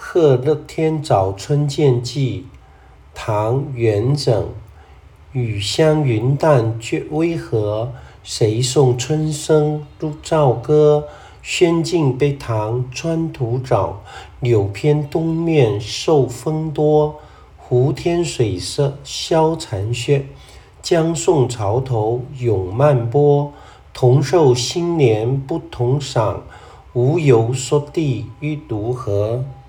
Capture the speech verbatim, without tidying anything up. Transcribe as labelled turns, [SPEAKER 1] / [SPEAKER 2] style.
[SPEAKER 1] 贺乐天早春见季，唐·元稹。雨香云淡觉微和，谁送春声入赵歌。轩径北塘穿土沼，柳偏东面受风多。湖天水色消残雪，江送潮头涌漫波。同寿新年不同赏，无由蓑地欲独河。